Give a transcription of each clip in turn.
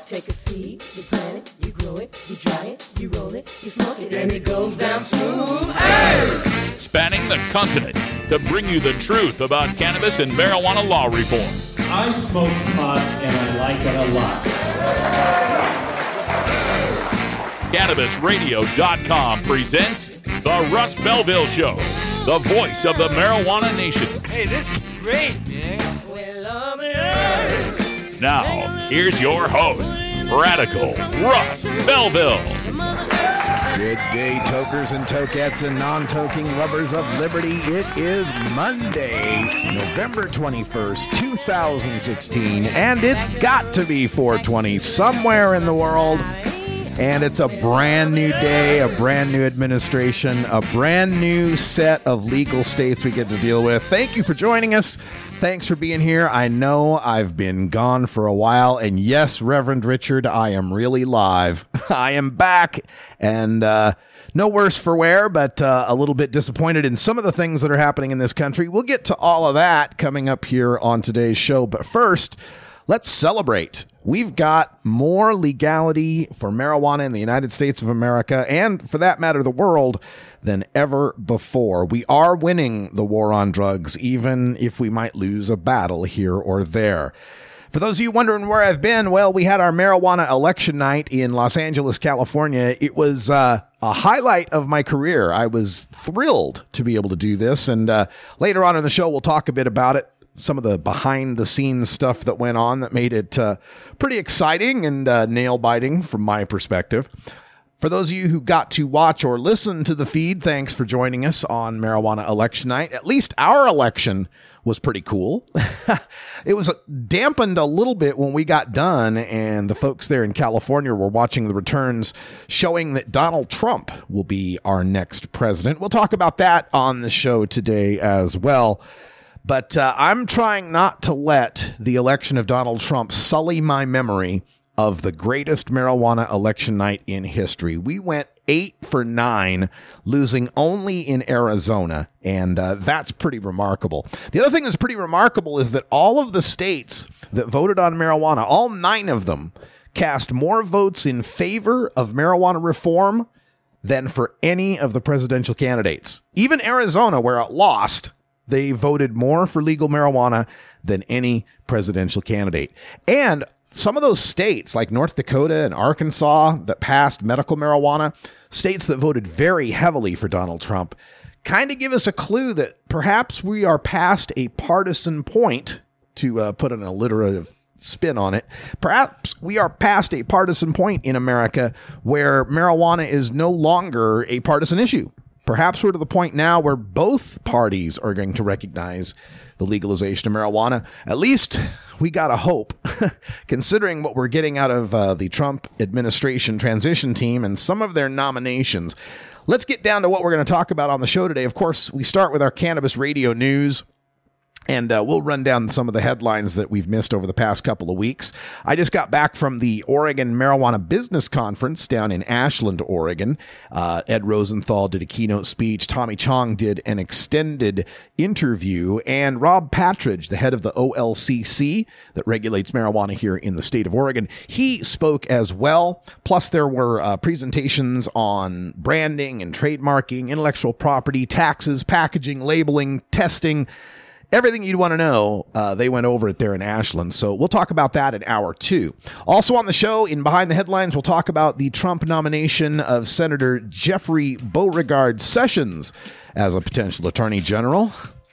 Take a seed, you plant it, you grow it, you dry it, you roll it, you smoke it, and it goes down smooth. Hey! Spanning the continent to bring you the truth about cannabis and marijuana law reform. I smoke pot and I like it a lot. CannabisRadio.com presents The Russ Belville Show, the voice of the marijuana nation. Hey, this is great, man. Now, here's your host, Radical Russ Belville. Good day, tokers and tokettes and non-toking lovers of liberty. It is Monday, November 21st, 2016, and it's got to be 420 somewhere in the world. And it's a brand new day, a brand new administration, a brand new set of legal states we get to deal with. Thank you for joining us. Thanks for being here. I know I've been gone for a while, and yes, Reverend Richard, I am really live. I am back, and no worse for wear, but a little bit disappointed in some of the things that are happening in this country. We'll get to all of that coming up here on today's show, but first, let's celebrate. We've got more legality for marijuana in the United States of America, and for that matter, the world, than ever before. We are winning the war on drugs, even if we might lose a battle here or there. For those of you wondering where I've been, well, we had our marijuana election night in Los Angeles, California. It was a highlight of my career. I was thrilled to be able to do this, and later on in the show, we'll talk a bit about it. Some of the behind-the-scenes stuff that went on that made it pretty exciting and nail-biting from my perspective. For those of you who got to watch or listen to the feed, thanks for joining us on Marijuana Election Night. At least our election was pretty cool. It was dampened a little bit when we got done, and the folks there in California were watching the returns showing that Donald Trump will be our next president. We'll talk about that on the show today as well. But I'm trying not to let the election of Donald Trump sully my memory of the greatest marijuana election night in history. We went 8 for 9, losing only in Arizona, and that's pretty remarkable. The other thing that's pretty remarkable is that all of the states that voted on marijuana, all 9 of them, cast more votes in favor of marijuana reform than for any of the presidential candidates. Even Arizona, where it lost, they voted more for legal marijuana than any presidential candidate. And some of those states, like North Dakota and Arkansas, that passed medical marijuana, states that voted very heavily for Donald Trump, kind of give us a clue that perhaps we are past a partisan point, to put an alliterative spin on it. Perhaps we are past a partisan point in America where marijuana is no longer a partisan issue. Perhaps we're to the point now where both parties are going to recognize the legalization of marijuana. At least we got a hope, considering what we're getting out of the Trump administration transition team and some of their nominations. Let's get down to what we're going to talk about on the show today. Of course, we start with our Cannabis Radio news. And we'll run down some of the headlines that we've missed over the past couple of weeks. I just got back from the Oregon Marijuana Business Conference down in Ashland, Oregon. Ed Rosenthal did a keynote speech. Tommy Chong did an extended interview. And Rob Patridge, the head of the OLCC that regulates marijuana here in the state of Oregon, he spoke as well. Plus, there were presentations on branding and trademarking, intellectual property, taxes, packaging, labeling, testing. Everything you'd want to know, they went over it there in Ashland. So we'll talk about that in hour 2. Also on the show, in Behind the Headlines, we'll talk about the Trump nomination of Senator Jeffrey Beauregard Sessions as a potential attorney general.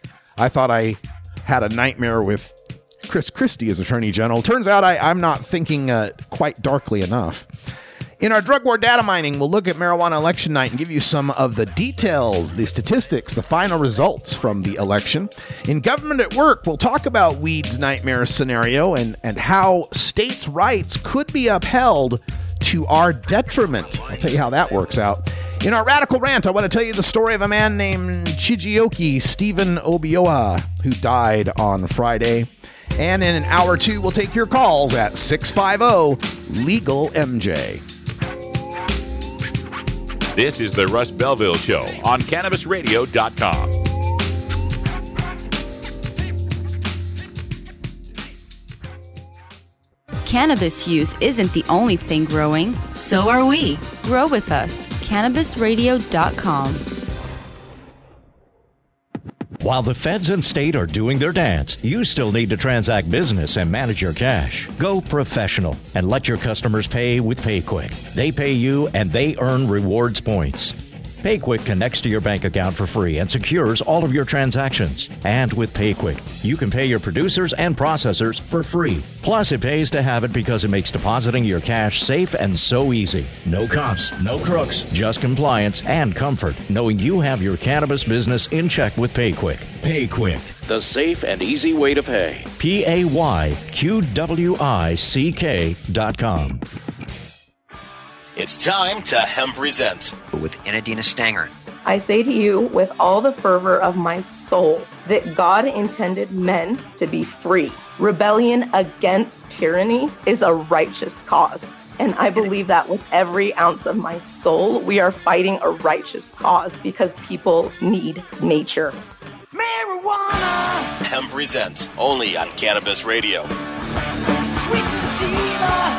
I thought I had a nightmare with Chris Christie as attorney general. Turns out I'm not thinking quite darkly enough. In our drug war data mining, we'll look at marijuana election night and give you some of the details, the statistics, the final results from the election. In government at work, we'll talk about weed's nightmare scenario and how states' rights could be upheld to our detriment. I'll tell you how that works out. In our radical rant, I want to tell you the story of a man named Chijioke Stephen Obioha, who died on Friday. And in an hour 2, we'll take your calls at 650-LEGAL-MJ. This is the Russ Belville Show on CannabisRadio.com. Cannabis use isn't the only thing growing. So are we. Grow with us. CannabisRadio.com. While the feds and state are doing their dance, you still need to transact business and manage your cash. Go professional and let your customers pay with PayQuick. They pay you and they earn rewards points. PayQuick connects to your bank account for free and secures all of your transactions. And with PayQuick, you can pay your producers and processors for free. Plus, it pays to have it because it makes depositing your cash safe and so easy. No cops, no crooks, just compliance and comfort, knowing you have your cannabis business in check with PayQuick. PayQuick, the safe and easy way to pay. PayQuick.com. It's time to Hemp Present with Inadina Stanger. I say to you with all the fervor of my soul that God intended men to be free. Rebellion against tyranny is a righteous cause. And I believe that with every ounce of my soul, we are fighting a righteous cause because people need nature. Marijuana! Hemp Present, only on Cannabis Radio. Sweet sativa.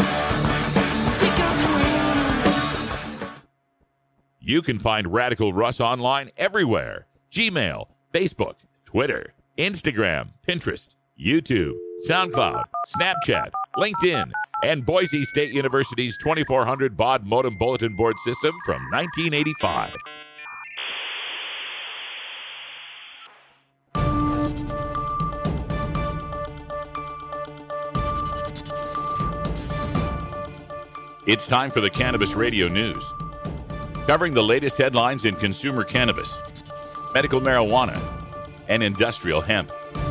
You can find Radical Russ online everywhere. Gmail, Facebook, Twitter, Instagram, Pinterest, YouTube, SoundCloud, Snapchat, LinkedIn, and Boise State University's 2400 baud modem bulletin board system from 1985. It's time for the Cannabis Radio News. Covering the latest headlines in consumer cannabis, medical marijuana, and industrial hemp.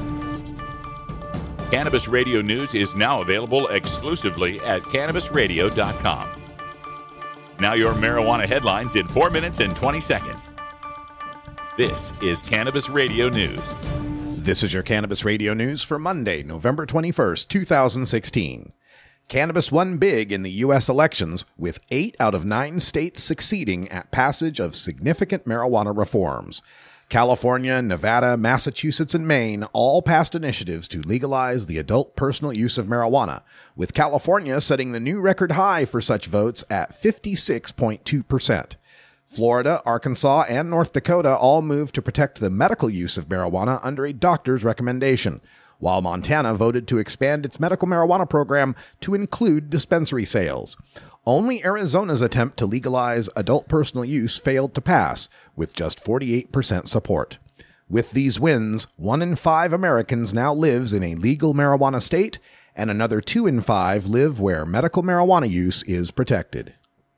Cannabis Radio News is now available exclusively at CannabisRadio.com. Now your marijuana headlines in 4 minutes and 20 seconds. This is Cannabis Radio News. This is your Cannabis Radio News for Monday, November 21st, 2016. Cannabis won big in the U.S. elections, with 8 out of 9 states succeeding at passage of significant marijuana reforms. California, Nevada, Massachusetts, and Maine all passed initiatives to legalize the adult personal use of marijuana, with California setting the new record high for such votes at 56.2%. Florida, Arkansas, and North Dakota all moved to protect the medical use of marijuana under a doctor's recommendation, while Montana voted to expand its medical marijuana program to include dispensary sales. Only Arizona's attempt to legalize adult personal use failed to pass, with just 48% support. With these wins, 1 in 5 Americans now lives in a legal marijuana state, and another 2 in 5 live where medical marijuana use is protected.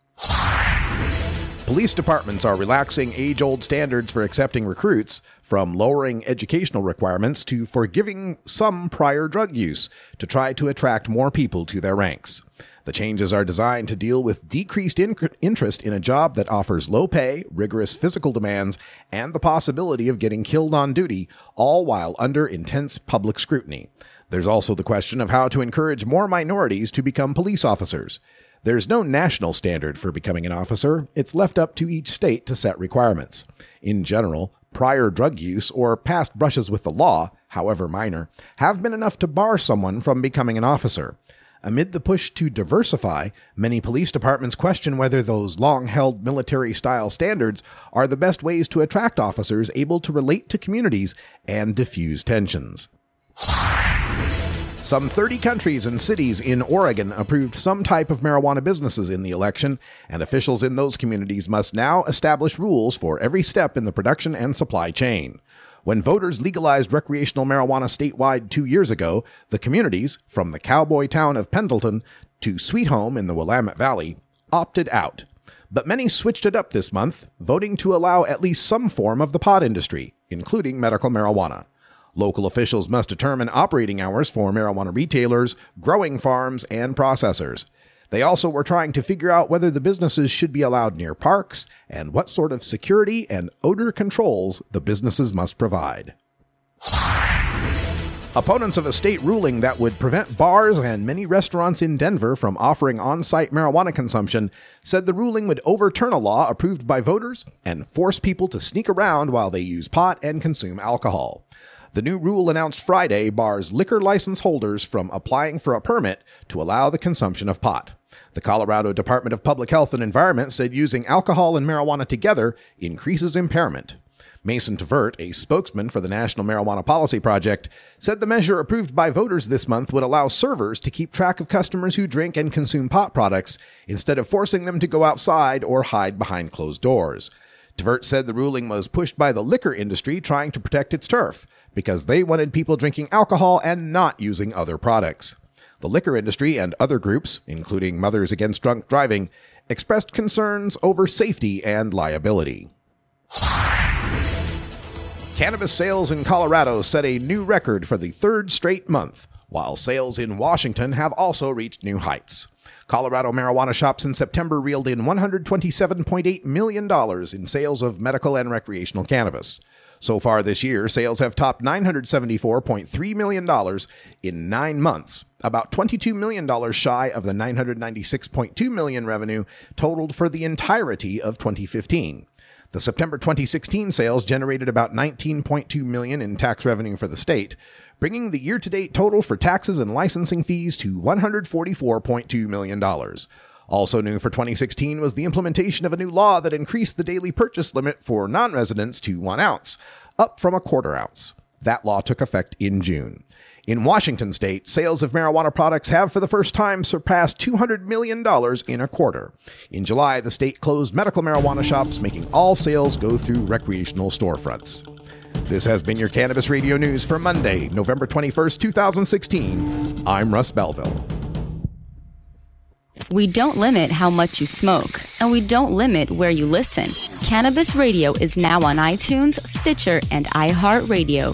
Police departments are relaxing age-old standards for accepting recruits, from lowering educational requirements to forgiving some prior drug use to try to attract more people to their ranks. The changes are designed to deal with decreased interest in a job that offers low pay, rigorous physical demands, and the possibility of getting killed on duty, all while under intense public scrutiny. There's also the question of how to encourage more minorities to become police officers. There's no national standard for becoming an officer. It's left up to each state to set requirements. In general, prior drug use or past brushes with the law, however minor, have been enough to bar someone from becoming an officer. Amid the push to diversify, many police departments question whether those long-held military-style standards are the best ways to attract officers able to relate to communities and diffuse tensions. Some 30 countries and cities in Oregon approved some type of marijuana businesses in the election, and officials in those communities must now establish rules for every step in the production and supply chain. When voters legalized recreational marijuana statewide 2 years ago, the communities, from the cowboy town of Pendleton to Sweet Home in the Willamette Valley, opted out. But many switched it up this month, voting to allow at least some form of the pot industry, including medical marijuana. Local officials must determine operating hours for marijuana retailers, growing farms, and processors. They also were trying to figure out whether the businesses should be allowed near parks and what sort of security and odor controls the businesses must provide. Opponents of a state ruling that would prevent bars and many restaurants in Denver from offering on-site marijuana consumption said the ruling would overturn a law approved by voters and force people to sneak around while they use pot and consume alcohol. The new rule announced Friday bars liquor license holders from applying for a permit to allow the consumption of pot. The Colorado Department of Public Health and Environment said using alcohol and marijuana together increases impairment. Mason Tvert, a spokesman for the National Marijuana Policy Project, said the measure approved by voters this month would allow servers to keep track of customers who drink and consume pot products instead of forcing them to go outside or hide behind closed doors. Tvert said the ruling was pushed by the liquor industry trying to protect its turf because they wanted people drinking alcohol and not using other products. The liquor industry and other groups, including Mothers Against Drunk Driving, expressed concerns over safety and liability. Cannabis sales in Colorado set a new record for the third straight month, while sales in Washington have also reached new heights. Colorado marijuana shops in September reeled in $127.8 million in sales of medical and recreational cannabis. So far this year, sales have topped $974.3 million in 9 months, about $22 million shy of the $996.2 million revenue totaled for the entirety of 2015. The September 2016 sales generated about $19.2 million in tax revenue for the state, bringing the year-to-date total for taxes and licensing fees to $144.2 million. Also new for 2016 was the implementation of a new law that increased the daily purchase limit for non-residents to 1 ounce, up from a quarter ounce. That law took effect in June. In Washington state, sales of marijuana products have for the first time surpassed $200 million in a quarter. In July, the state closed medical marijuana shops, making all sales go through recreational storefronts. This has been your Cannabis Radio News for Monday, November 21st, 2016. I'm Russ Belville. We don't limit how much you smoke, and we don't limit where you listen. Cannabis Radio is now on iTunes, Stitcher, and iHeartRadio.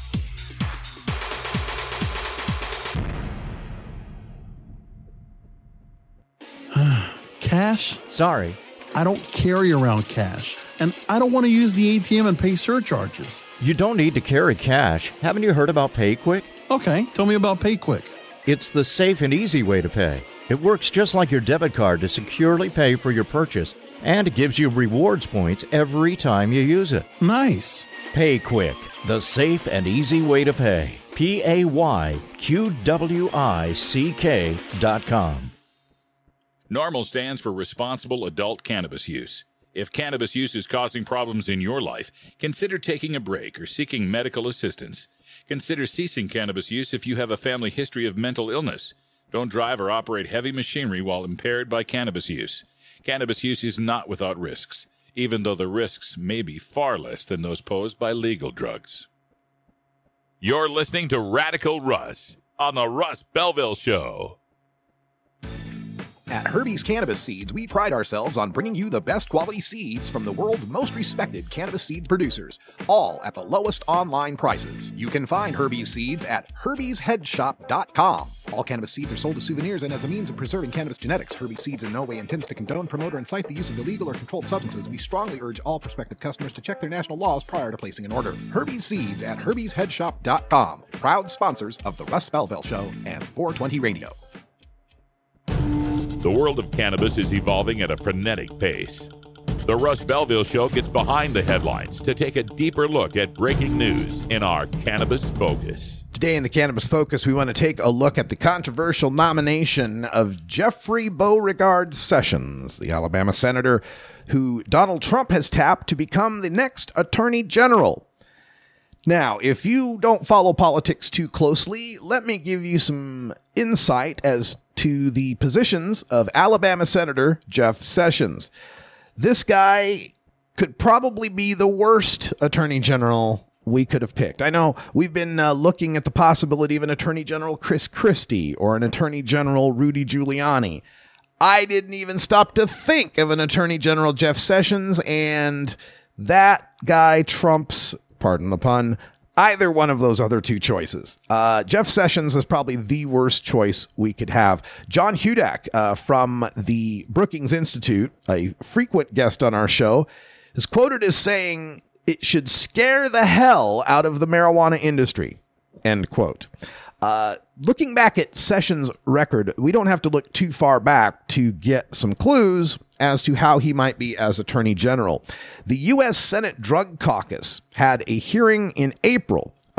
Cash? Sorry. I don't carry around cash, and I don't want to use the ATM and pay surcharges. You don't need to carry cash. Haven't you heard about PayQuick? Okay, tell me about PayQuick. It's the safe and easy way to pay. It works just like your debit card to securely pay for your purchase, and it gives you rewards points every time you use it. Nice. PayQuick, the safe and easy way to pay. PayQwick.com. NORML stands for Responsible Adult Cannabis Use. If cannabis use is causing problems in your life, consider taking a break or seeking medical assistance. Consider ceasing cannabis use if you have a family history of mental illness. Don't drive or operate heavy machinery while impaired by cannabis use. Cannabis use is not without risks, even though the risks may be far less than those posed by legal drugs. You're listening to Radical Russ on the Russ Belville Show. At Herbie's Cannabis Seeds, we pride ourselves on bringing you the best quality seeds from the world's most respected cannabis seed producers, all at the lowest online prices. You can find Herbie's seeds at herbiesheadshop.com. All cannabis seeds are sold as souvenirs and as a means of preserving cannabis genetics. Herbie's Seeds in no way intends to condone, promote, or incite the use of illegal or controlled substances. We strongly urge all prospective customers to check their national laws prior to placing an order. Herbie's Seeds at herbiesheadshop.com. Proud sponsors of the Russ Belville Show and 420 Radio. The world of cannabis is evolving at a frenetic pace. The Russ Belville Show gets behind the headlines to take a deeper look at breaking news in our Cannabis Focus. Today in the Cannabis Focus, we want to take a look at the controversial nomination of Jeffrey Beauregard Sessions, the Alabama senator who Donald Trump has tapped to become the next attorney general. Now, if you don't follow politics too closely, let me give you some insight as to the positions of Alabama Senator Jeff Sessions. This guy could probably be the worst attorney general we could have picked. I know we've been looking at the possibility of an attorney general Chris Christie or an attorney general Rudy Giuliani. I didn't even stop to think of an attorney general Jeff Sessions, and that guy trumps, pardon the pun, either one of those other two choices. Jeff Sessions is probably the worst choice we could have. John Hudak from the Brookings Institute, a frequent guest on our show, is quoted as saying, "It should scare the hell out of the marijuana industry," end quote. Looking back at Sessions' record, we don't have to look too far back to get some clues as to how he might be as Attorney General. The U.S. Senate Drug Caucus had a hearing in April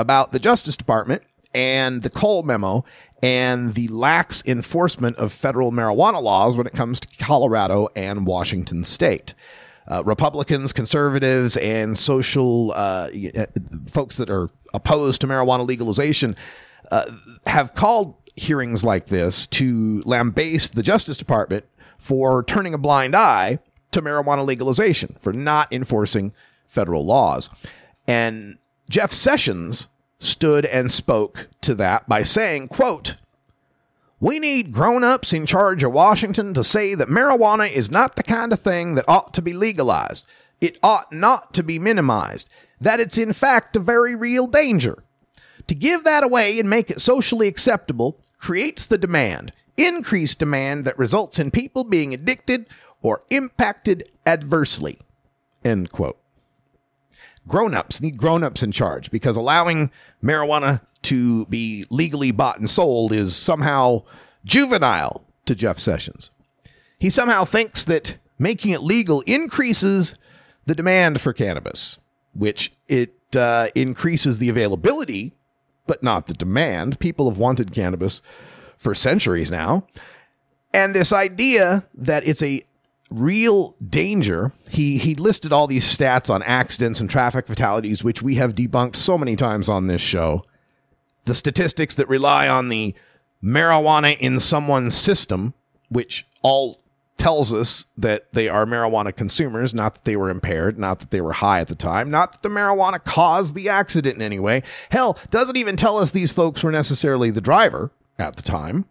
about the Justice Department and the Cole memo and the lax enforcement of federal marijuana laws when it comes to Colorado and Washington state. Republicans, conservatives, and social folks that are opposed to marijuana legalization have called hearings like this to lambaste the Justice Department for turning a blind eye to marijuana legalization, for not enforcing federal laws. And Jeff Sessions stood and spoke to that by saying, quote, "We need grown-ups in charge of Washington to say that marijuana is not the kind of thing that ought to be legalized. It ought not to be minimized, that it's in fact a very real danger. To give that away and make it socially acceptable creates the demand, increased demand that results in people being addicted or impacted adversely." End quote. Grown-ups need grown-ups in charge because allowing marijuana to be legally bought and sold is somehow juvenile to Jeff Sessions. He somehow thinks that making it legal increases the demand for cannabis, which it increases the availability, but not the demand. People have wanted cannabis for centuries now. And this idea that it's a real danger, he listed all these stats on accidents and traffic fatalities, which we have debunked so many times on this show. The statistics that rely on the marijuana in someone's system, which all tells us that they are marijuana consumers, not that they were impaired, not that they were high at the time, not that the marijuana caused the accident in any way. Hell, doesn't even tell us these folks were necessarily the driver at the time.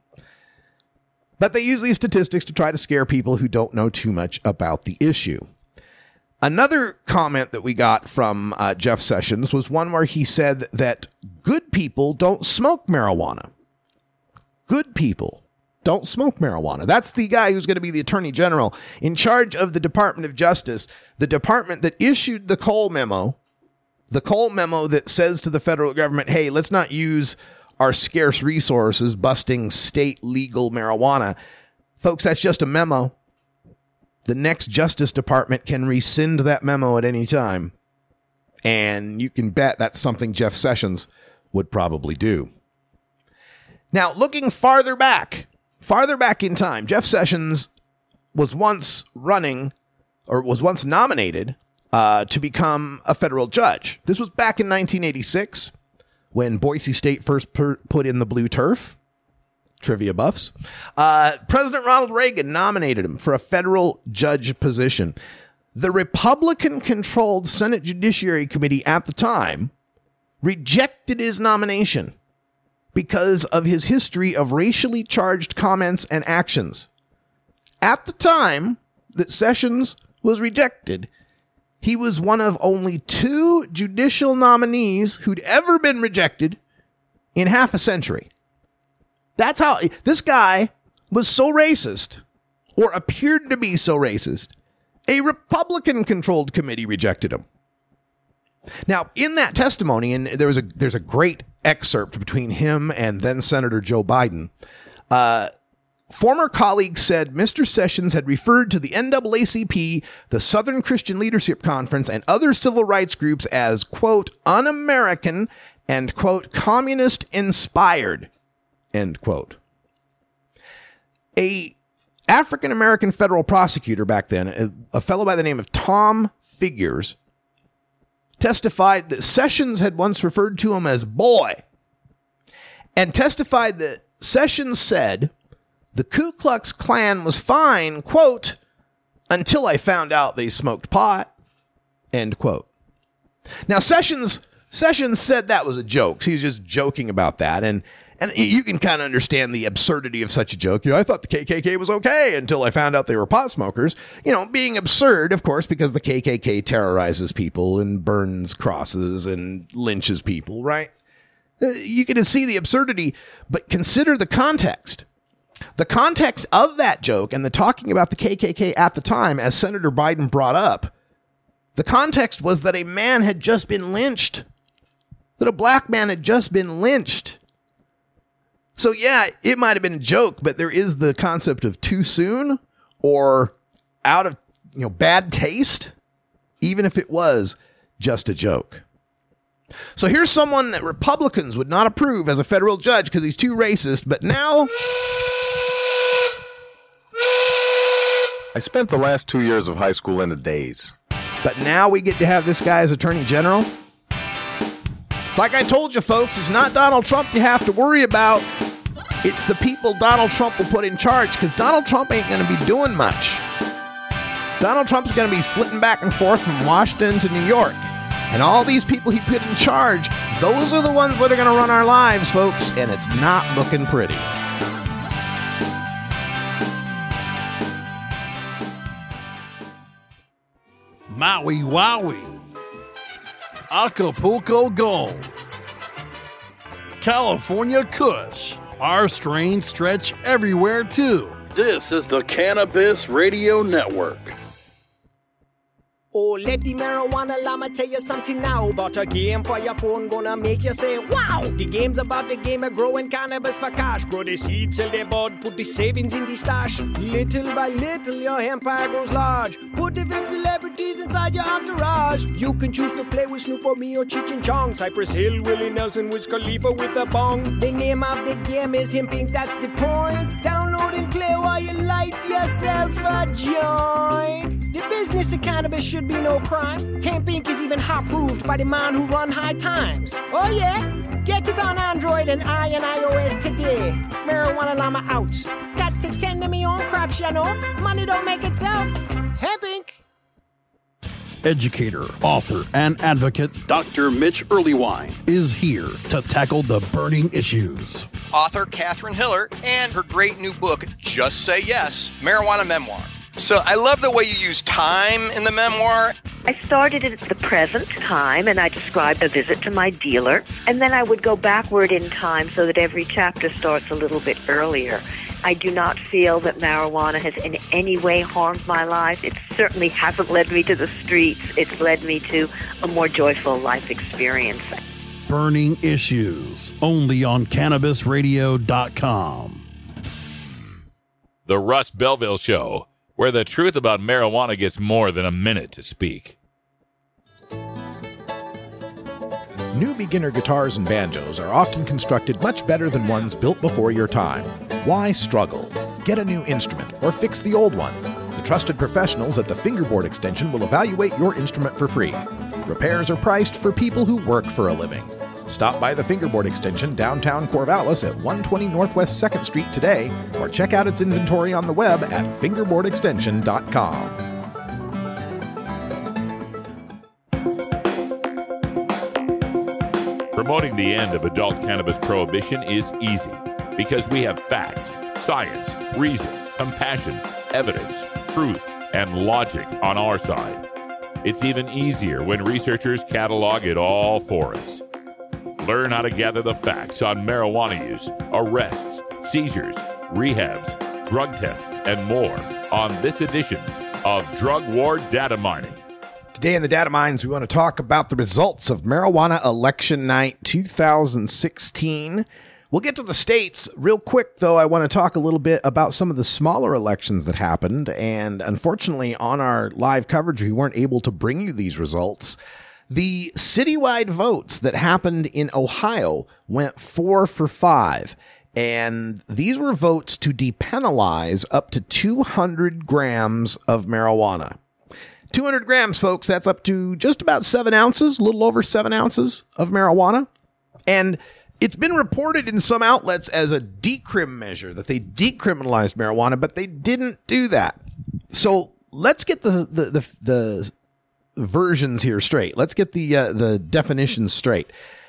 But they use these statistics to try to scare people who don't know too much about the issue. Another comment that we got from Jeff Sessions was one where he said that good people don't smoke marijuana. Good people don't smoke marijuana. That's the guy who's going to be the Attorney General in charge of the Department of Justice, the department that issued the Cole memo that says to the federal government, hey, let's not use our scarce resources busting state legal marijuana. Folks, that's just a memo. The next Justice Department can rescind that memo at any time. And you can bet that's something Jeff Sessions would probably do. Now, looking farther back in time, Jeff Sessions was once nominated to become a federal judge. This was back in 1986. When Boise State first put in the blue turf. Trivia buffs. President Ronald Reagan nominated him for a federal judge position. The Republican-controlled Senate Judiciary Committee at the time rejected his nomination because of his history of racially charged comments and actions. At the time that Sessions was rejected, he was one of only 2 judicial nominees who'd ever been rejected in half a century. That's how this guy was so racist, or appeared to be so racist. A Republican-controlled committee rejected him. Now, in that testimony, and there's a great excerpt between him and then Senator Joe Biden. Former colleagues said Mr. Sessions had referred to the NAACP, the Southern Christian Leadership Conference, and other civil rights groups as, quote, un-American and, quote, communist-inspired, end quote. A African-American federal prosecutor back then, a fellow by the name of Tom Figures, testified that Sessions had once referred to him as boy, and testified that Sessions said, the Ku Klux Klan was fine, quote, until I found out they smoked pot, end quote. Now, Sessions said that was a joke. He was just joking about that. And you can kind of understand the absurdity of such a joke. I thought the KKK was okay until I found out they were pot smokers. Being absurd, of course, because the KKK terrorizes people and burns crosses and lynches people, right? You can see the absurdity, but consider the context. The context of that joke and the talking about the KKK at the time, as Senator Biden brought up, the context was that a man had just been lynched, that a black man had just been lynched. So yeah, it might have been a joke, but there is the concept of too soon or out of bad taste, even if it was just a joke. So here's someone that Republicans would not approve as a federal judge because he's too racist, but now... I spent the last 2 years of high school in a daze. But now we get to have this guy as Attorney General? It's like I told you, folks, it's not Donald Trump you have to worry about. It's the people Donald Trump will put in charge, because Donald Trump ain't going to be doing much. Donald Trump's going to be flitting back and forth from Washington to New York. And all these people he put in charge, those are the ones that are going to run our lives, folks, and it's not looking pretty. Maui Wowie, Acapulco Gold, California Kush. Our strains stretch everywhere too. This is the Cannabis Radio Network. Oh, let the marijuana llama tell you something now about a game for your phone gonna make you say, wow! The game's about the game of growing cannabis for cash. Grow the seed, sell the bud, put the savings in the stash. Little by little, your empire grows large. Put the big celebrities inside your entourage. You can choose to play with Snoop or me or Cheech and Chong, Cypress Hill, Willie Nelson, Wiz Khalifa with a bong. The name of the game is Hemp Inc., that's the point. Download and play while you light yourself a joint. The business of cannabis should be no crime. Hemp Inc. is even hot-proofed by the man who run High Times. Oh yeah? Get it on Android and iOS today. Marijuana llama out. Got to tend to me own crops, you know. Money don't make itself. Hemp Inc. Educator, author, and advocate Dr. Mitch Earlywine is here to tackle the burning issues. Author Catherine Hiller and her great new book, Just Say Yes, Marijuana Memoir. So I love the way you use time in the memoir. I started at the present time, and I described a visit to my dealer, and then I would go backward in time so that every chapter starts a little bit earlier. I do not feel that marijuana has in any way harmed my life. It certainly hasn't led me to the streets. It's led me to a more joyful life experience. Burning Issues, only on CannabisRadio.com. The Russ Belville Show, where the truth about marijuana gets more than a minute to speak. New beginner guitars and banjos are often constructed much better than ones built before your time. Why struggle? Get a new instrument or fix the old one. The trusted professionals at the Fingerboard Extension will evaluate your instrument for free. Repairs are priced for people who work for a living. Stop by the Fingerboard Extension downtown Corvallis at 120 Northwest 2nd Street today, or check out its inventory on the web at fingerboardextension.com. Promoting the end of adult cannabis prohibition is easy because we have facts, science, reason, compassion, evidence, truth, and logic on our side. It's even easier when researchers catalog it all for us. Learn how to gather the facts on marijuana use, arrests, seizures, rehabs, drug tests, and more on this edition of Drug War Data Mining. Today in the Data Mines, we want to talk about the results of Marijuana Election Night 2016. We'll get to the states real quick, though. I want to talk a little bit about some of the smaller elections that happened. And unfortunately, on our live coverage, we weren't able to bring you these results. The citywide votes that happened in Ohio went 4 for 5. And these were votes to depenalize up to 200 grams of marijuana. 200 grams, folks, that's up to just about 7 ounces, a little over 7 ounces of marijuana. And it's been reported in some outlets as a decrim measure, that they decriminalized marijuana, but they didn't do that. So let's get the versions here straight. Let's get the definitions straight.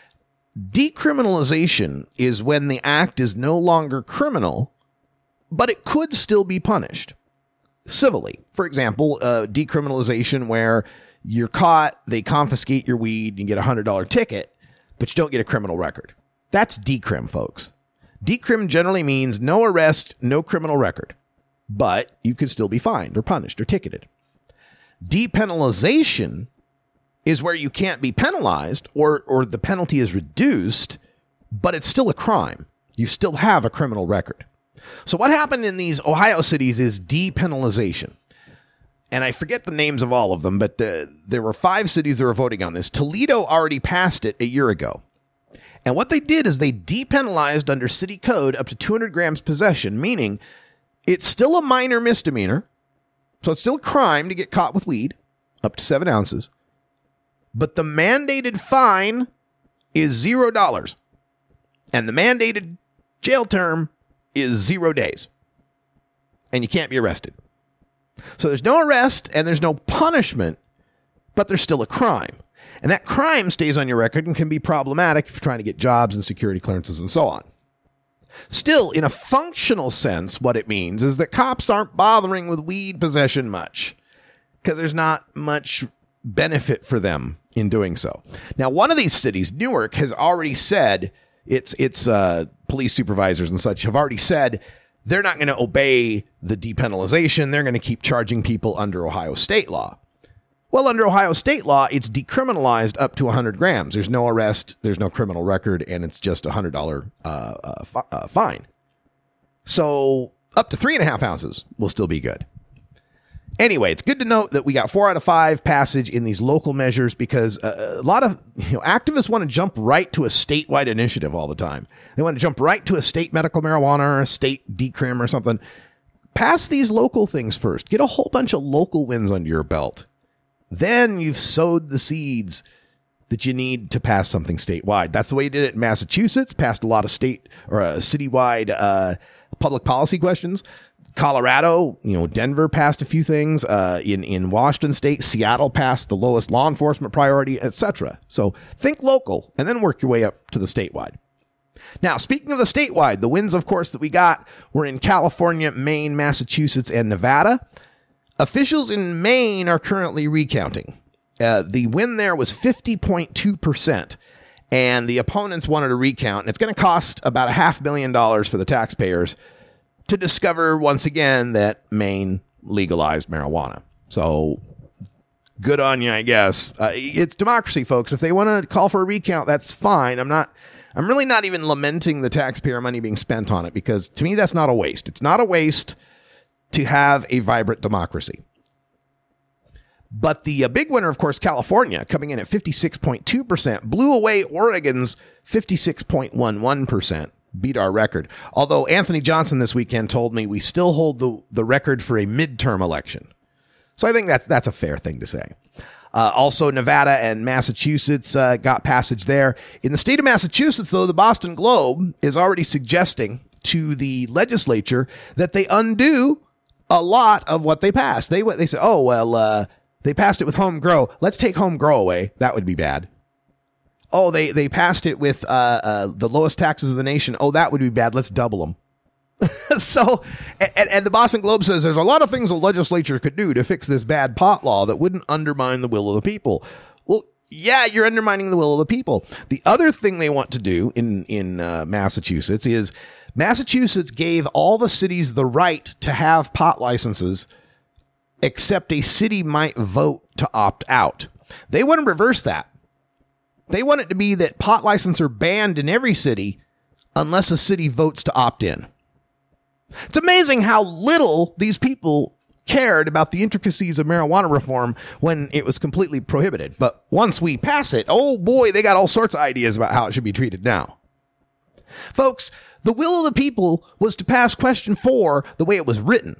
Decriminalization is when the act is no longer criminal, but it could still be punished civilly. For example, decriminalization where you're caught, they confiscate your weed, you get a $100 ticket, but you don't get a criminal record. That's decrim, folks. Decrim generally means no arrest, no criminal record, but you could still be fined or punished or ticketed. Depenalization is where you can't be penalized or the penalty is reduced, but it's still a crime. You still have a criminal record. So what happened in these Ohio cities is depenalization. and I forget the names of all of them, but there were 5 cities that were voting on this. Toledo already passed it a year ago. And what they did is they depenalized under city code up to 200 grams possession, meaning it's still a minor misdemeanor. So it's still a crime to get caught with weed, up to 7 ounces. But the mandated fine is $0. And the mandated jail term is 0 days. And you can't be arrested. So there's no arrest and there's no punishment, but there's still a crime. And that crime stays on your record and can be problematic if you're trying to get jobs and security clearances and so on. Still, in a functional sense, what it means is that cops aren't bothering with weed possession much because there's not much benefit for them in doing so. Now, one of these cities, Newark, has already said, its police supervisors and such have already said they're not going to obey the depenalization. They're going to keep charging people under Ohio state law. Well, under Ohio state law, it's decriminalized up to 100 grams. There's no arrest, there's no criminal record, and it's just a $100 fine. So up to 3.5 ounces will still be good. Anyway, it's good to note that we got 4 out of 5 passage in these local measures because a lot of activists want to jump right to a statewide initiative all the time. They want to jump right to a state medical marijuana or a state decrim or something. Pass these local things first. Get a whole bunch of local wins under your belt. Then you've sowed the seeds that you need to pass something statewide. That's the way you did it in Massachusetts. Passed a lot of state or citywide public policy questions. Colorado, Denver passed a few things. In Washington State, Seattle passed the lowest law enforcement priority, etc. So think local and then work your way up to the statewide. Now, speaking of the statewide, the wins, of course, that we got were in California, Maine, Massachusetts, and Nevada. Officials in Maine are currently recounting. The win there was 50.2%, and the opponents wanted a recount, and it's going to cost about $500,000 for the taxpayers to discover once again that Maine legalized marijuana. So good on you, I guess. It's democracy, folks. If they want to call for a recount, that's fine. I'm really not even lamenting the taxpayer money being spent on it because to me, that's not a waste. It's not a waste to have a vibrant democracy. But the big winner, of course, California, coming in at 56.2%, blew away Oregon's 56.11%, beat our record. Although Anthony Johnson this weekend told me we still hold the record for a midterm election. So I think that's a fair thing to say. Also, Nevada and Massachusetts got passage there. In the state of Massachusetts, though, the Boston Globe is already suggesting to the legislature that they undo a lot of what they passed. They said, they passed it with home grow. Let's take home grow away. That would be bad. Oh, they passed it with the lowest taxes of the nation. Oh, that would be bad. Let's double them. So, and the Boston Globe says there's a lot of things the legislature could do to fix this bad pot law that wouldn't undermine the will of the people. Well, yeah, you're undermining the will of the people. The other thing they want to do in Massachusetts is Massachusetts gave all the cities the right to have pot licenses, except a city might vote to opt out. They want to reverse that. They want it to be that pot licenses are banned in every city unless a city votes to opt in. It's amazing how little these people cared about the intricacies of marijuana reform when it was completely prohibited. But once we pass it, oh boy, they got all sorts of ideas about how it should be treated now. Folks, the will of the people was to pass question 4 the way it was written.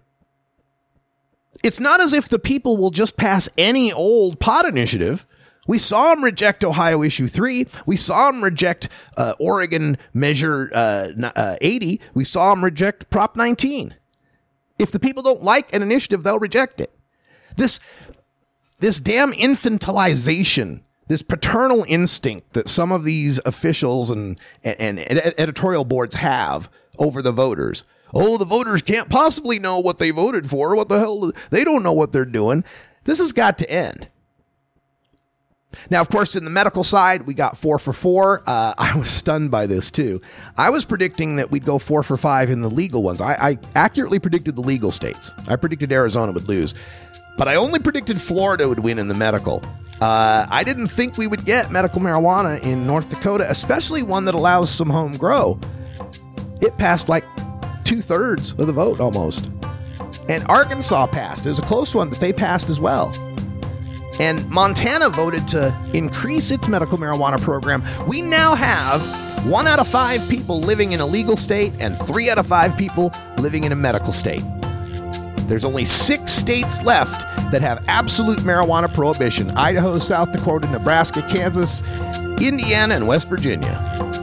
It's not as if the people will just pass any old pot initiative. We saw them reject Ohio Issue 3. We saw them reject Oregon Measure 80. We saw them reject Prop 19. If the people don't like an initiative, they'll reject it. This damn infantilization, this paternal instinct that some of these officials and editorial boards have over the voters. Oh, the voters can't possibly know what they voted for. What the hell? They don't know what they're doing. This has got to end. Now, of course, in the medical side, we got 4 for 4. I was stunned by this, too. I was predicting that we'd go 4 for 5 in the legal ones. I accurately predicted the legal states. I predicted Arizona would lose. But I only predicted Florida would win in the medical. I didn't think we would get medical marijuana in North Dakota, especially one that allows some home grow. It passed like 2/3 of the vote almost. And Arkansas passed. It was a close one, but they passed as well. And Montana voted to increase its medical marijuana program. We now have 1 out of 5 people living in a legal state and 3 out of 5 people living in a medical state. There's only 6 states left that have absolute marijuana prohibition: Idaho, South Dakota, Nebraska, Kansas, Indiana, and West Virginia.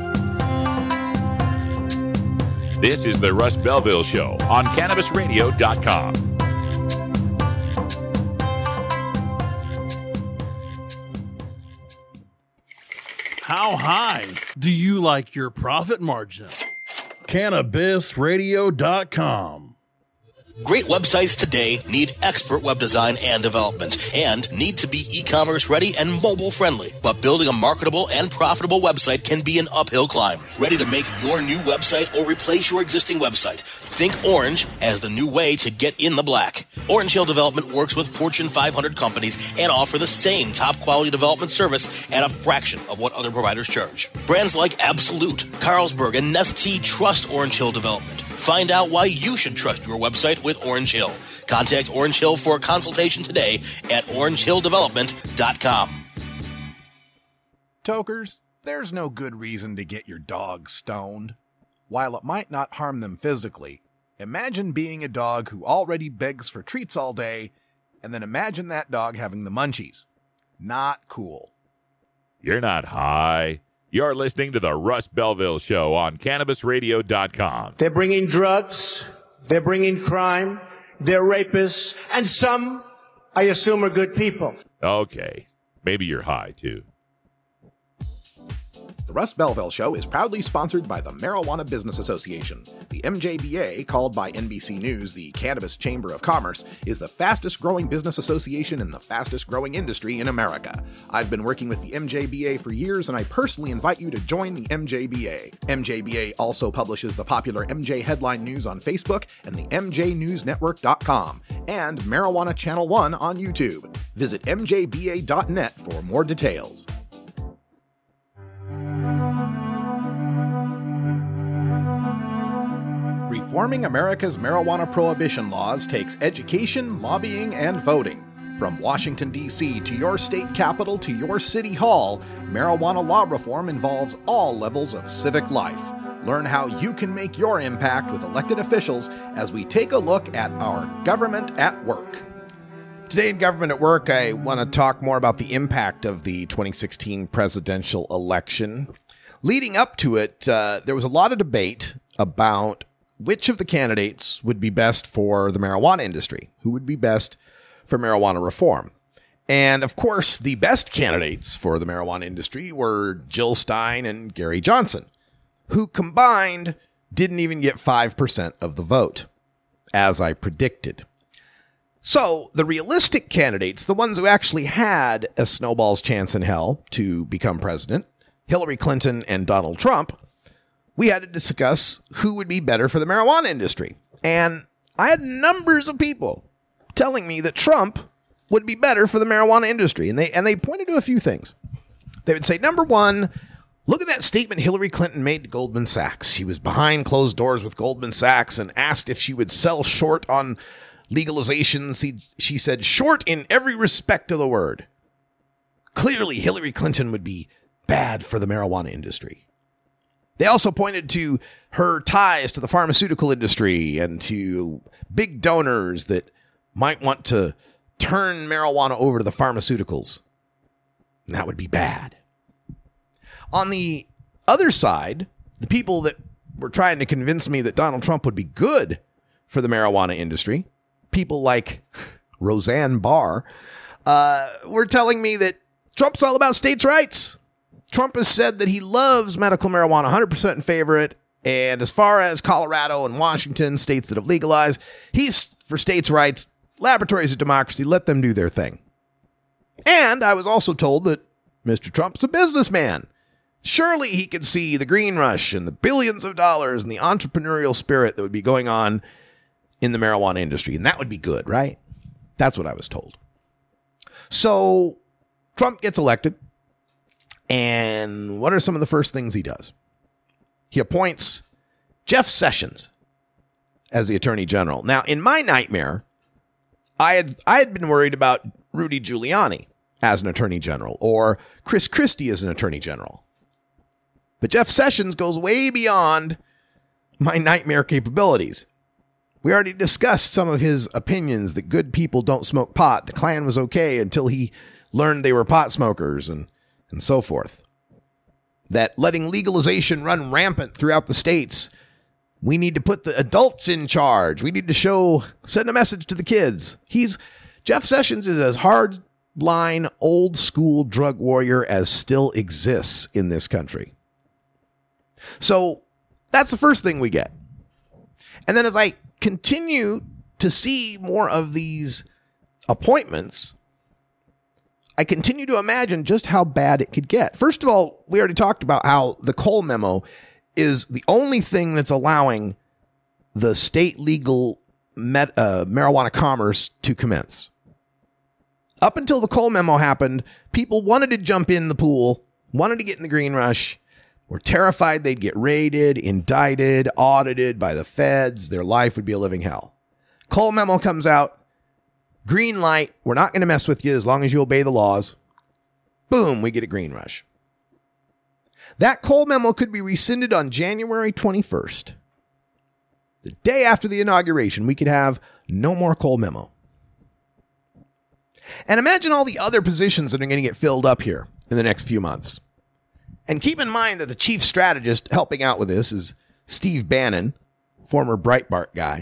This is the Russ Belville Show on CannabisRadio.com. How high do you like your profit margin? CannabisRadio.com. Great websites today need expert web design and development and need to be e-commerce ready and mobile friendly. But building a marketable and profitable website can be an uphill climb. Ready to make your new website or replace your existing website? Think Orange as the new way to get in the black. Orange Hill Development works with Fortune 500 companies and offer the same top quality development service at a fraction of what other providers charge. Brands like Absolute, Carlsberg, and Nestea trust Orange Hill Development. Find out why you should trust your website with Orange Hill. Contact Orange Hill for a consultation today at orangehilldevelopment.com. Tokers, there's no good reason to get your dog stoned. While it might not harm them physically, imagine being a dog who already begs for treats all day, and then imagine that dog having the munchies. Not cool. You're not high. You're listening to the Russ Belville Show on CannabisRadio.com. They're bringing drugs. They're bringing crime. They're rapists. And some, I assume, are good people. Okay. Maybe you're high, too. The Russ Belville Show is proudly sponsored by the Marijuana Business Association. The MJBA, called by NBC News the Cannabis Chamber of Commerce, is the fastest growing business association in the fastest growing industry in America. I've been working with the MJBA for years, and I personally invite you to join the MJBA. MJBA also publishes the popular MJ Headline News on Facebook and the MJNewsNetwork.com and Marijuana Channel 1 on YouTube. Visit mjba.net for more details. Reforming America's marijuana prohibition laws takes education, lobbying, and voting. From Washington, D.C. to your state capital to your city hall, marijuana law reform involves all levels of civic life. Learn how you can make your impact with elected officials as we take a look at our government at work. Today in Government at Work, I want to talk more about the impact of the 2016 presidential election. Leading up to it, there was a lot of debate about which of the candidates would be best for the marijuana industry, who would be best for marijuana reform. And of course, the best candidates for the marijuana industry were Jill Stein and Gary Johnson, who combined didn't even get 5% of the vote, as I predicted. So the realistic candidates, the ones who actually had a snowball's chance in hell to become president, Hillary Clinton and Donald Trump, we had to discuss who would be better for the marijuana industry. And I had numbers of people telling me that Trump would be better for the marijuana industry. And they pointed to a few things. They would say, number one, look at that statement Hillary Clinton made to Goldman Sachs. She was behind closed doors with Goldman Sachs and asked if she would sell short on legalization. She said, short in every respect of the word. Clearly, Hillary Clinton would be bad for the marijuana industry. They also pointed to her ties to the pharmaceutical industry and to big donors that might want to turn marijuana over to the pharmaceuticals. And that would be bad. On the other side, the people that were trying to convince me that Donald Trump would be good for the marijuana industry, people like Roseanne Barr, were telling me that Trump's all about states' rights. Trump has said that he loves medical marijuana, 100% in favor of it. And as far as Colorado and Washington, states that have legalized, he's for states' rights, laboratories of democracy, let them do their thing. And I was also told that Mr. Trump's a businessman. Surely he could see the green rush and the billions of dollars and the entrepreneurial spirit that would be going on in the marijuana industry. And that would be good, right? That's what I was told. So Trump gets elected. And what are some of the first things he does? He appoints Jeff Sessions as the Attorney General. Now, in my nightmare, I had been worried about Rudy Giuliani as an Attorney General or Chris Christie as an Attorney General. But Jeff Sessions goes way beyond my nightmare capabilities. We already discussed some of his opinions that good people don't smoke pot. The Klan was okay until he learned they were pot smokers and so forth. That letting legalization run rampant throughout the states, we need to put the adults in charge. We need to send a message to the kids. Jeff Sessions is as hard-line, old-school drug warrior as still exists in this country. So that's the first thing we get. And then as I continue to see more of these appointments, I continue to imagine just how bad it could get. First of all, we already talked about how the Cole memo is the only thing that's allowing the state legal marijuana commerce to commence. Up until the Cole memo happened, people wanted to jump in the pool, wanted to get in the green rush, were terrified they'd get raided, indicted, audited by the feds. Their life would be a living hell. Cole memo comes out. Green light. We're not going to mess with you as long as you obey the laws. Boom, we get a green rush. That Cole memo could be rescinded on January 21st. The day after the inauguration, we could have no more Cole memo. And imagine all the other positions that are going to get filled up here in the next few months. And keep in mind that the chief strategist helping out with this is Steve Bannon, former Breitbart guy.